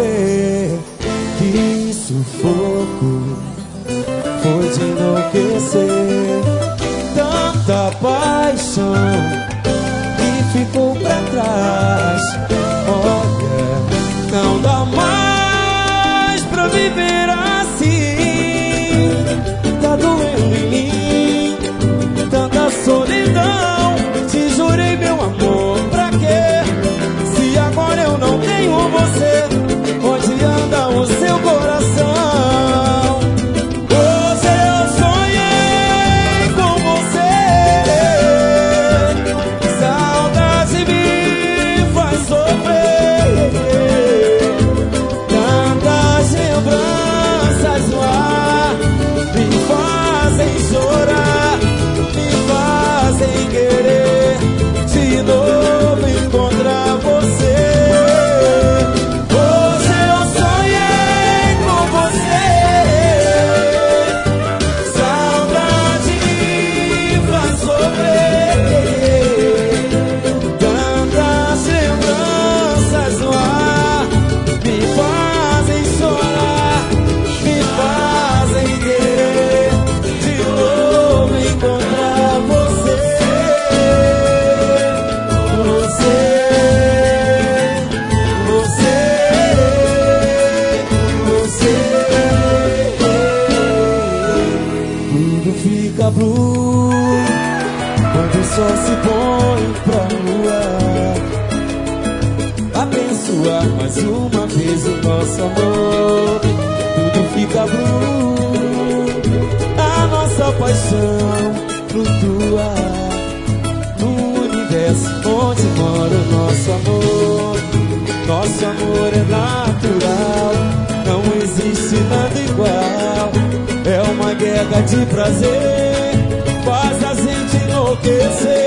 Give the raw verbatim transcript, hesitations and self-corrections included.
Que sufoco foi de enlouquecer. Tanta paixão que ficou pra trás. Olha, não dá mais pra viver assim. Tá doendo em mim tanta solidão. Te jurei, meu amor, pra quê? Se agora eu não tenho você, onde anda o seu coração? Hoje eu sonhei com você. Saudade me faz sofrer. Tantas lembranças no ar me fazem chorar, me fazem querer de novo encontrar você. Hoje eu sonhei com você. Saudade me faz sofrer. Tantas lembranças no ar me fazem chorar, me fazem querer de novo encontrar você. Você, você, você. Tudo fica blue quando o sol se põe pra lua abençoar mais uma vez o nosso amor. Tudo fica blue, a nossa paixão flutua no universo onde mora o nosso amor. Nosso amor é natural, não existe nada igual. É uma guerra de prazer, faz a gente enlouquecer.